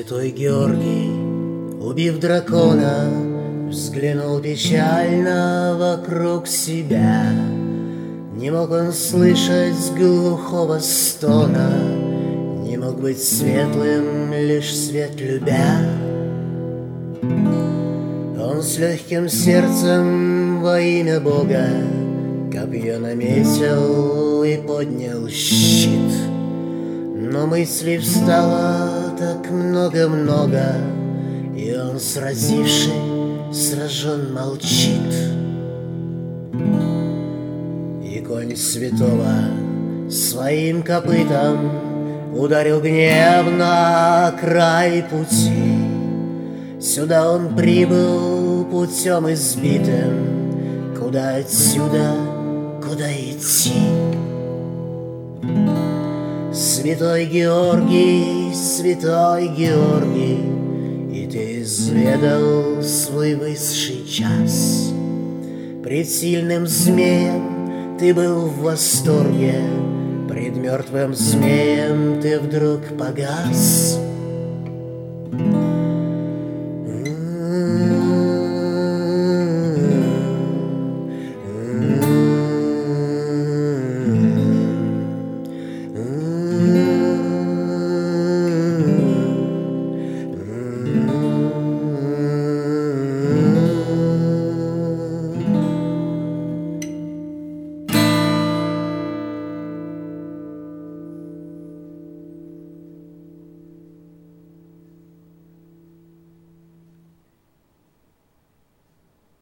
Святой Георгий, убив дракона, взглянул печально вокруг себя. Не мог он слышать глухого стона, не мог быть светлым, лишь свет любя. Он с легким сердцем во имя Бога копье наметил и поднял щит. Но мыслей встало так много-много, и он, сразивший, сражен молчит. И конь святого своим копытом ударил гневно о край пути. Сюда он прибыл путем избитым, куда отсюда, куда идти? Святой Георгий, и ты изведал свой высший час. Пред сильным змеем ты был в восторге, пред мертвым змеем ты вдруг погас.